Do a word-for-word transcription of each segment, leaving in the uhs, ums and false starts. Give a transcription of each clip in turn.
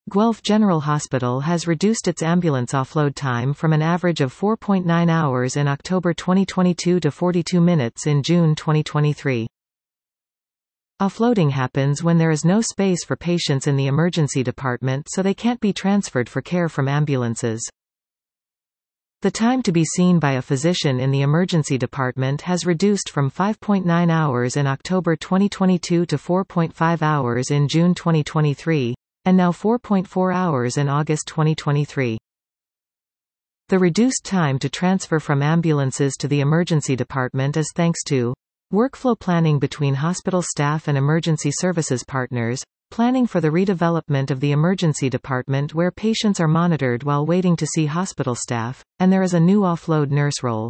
Guelph General Hospital has reduced its ambulance offload time from an average of four point nine hours in October twenty twenty-two to forty-two minutes in June twenty twenty-three. Offloading happens when there is no space for patients in the emergency department, so they can't be transferred for care from ambulances. The time to be seen by a physician in the emergency department has reduced from five point nine hours in October twenty twenty-two to four point five hours in June twenty twenty-three, and now four point four hours in August twenty twenty-three. The reduced time to transfer from ambulances to the emergency department is thanks to workflow planning between hospital staff and emergency services partners, planning for the redevelopment of the emergency department where patients are monitored while waiting to see hospital staff, and there is a new offload nurse role.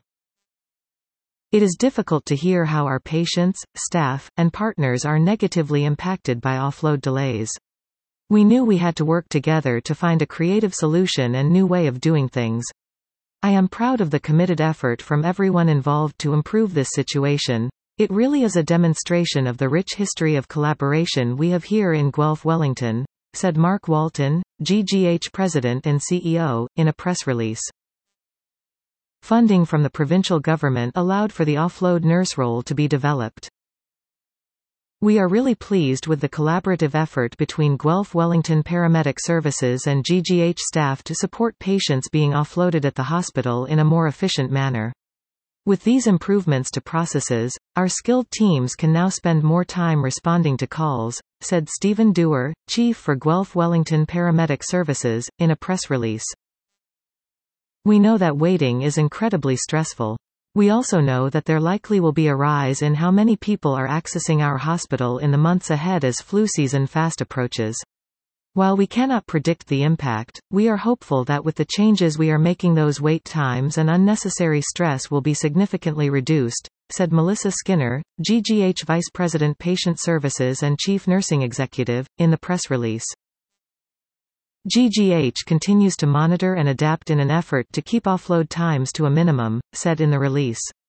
It is difficult to hear how our patients, staff, and partners are negatively impacted by offload delays. We knew we had to work together to find a creative solution and new way of doing things. I am proud of the committed effort from everyone involved to improve this situation. It really is a demonstration of the rich history of collaboration we have here in Guelph Wellington, said Mark Walton, G G H President and C E O, in a press release. Funding from the provincial government allowed for the offload nurse role to be developed. We are really pleased with the collaborative effort between Guelph Wellington Paramedic Services and G G H staff to support patients being offloaded at the hospital in a more efficient manner. With these improvements to processes, our skilled teams can now spend more time responding to calls, said Stephen Dewar, Chief for Guelph Wellington Paramedic Services, in a press release. We know that waiting is incredibly stressful. We also know that there likely will be a rise in how many people are accessing our hospital in the months ahead as flu season fast approaches. While we cannot predict the impact, we are hopeful that with the changes we are making those wait times and unnecessary stress will be significantly reduced, said Melissa Skinner, G G H Vice President Patient Services and Chief Nursing Executive, in the press release. G G H continues to monitor and adapt in an effort to keep offload times to a minimum, said in the release.